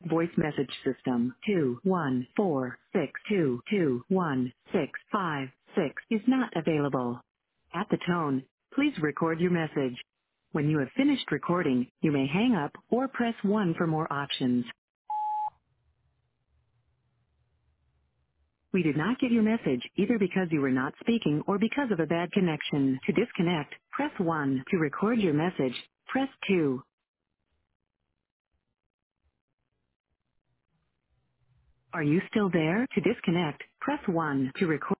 Voice message system 214622166 is not available. At the tone, please record your message. When you have finished recording, you may hang up or press 1 for more options. We did not get your message either because you were not speaking or because of a bad connection. To disconnect, press 1. To record your message, press 2. Are you still there? To disconnect, press 1. To record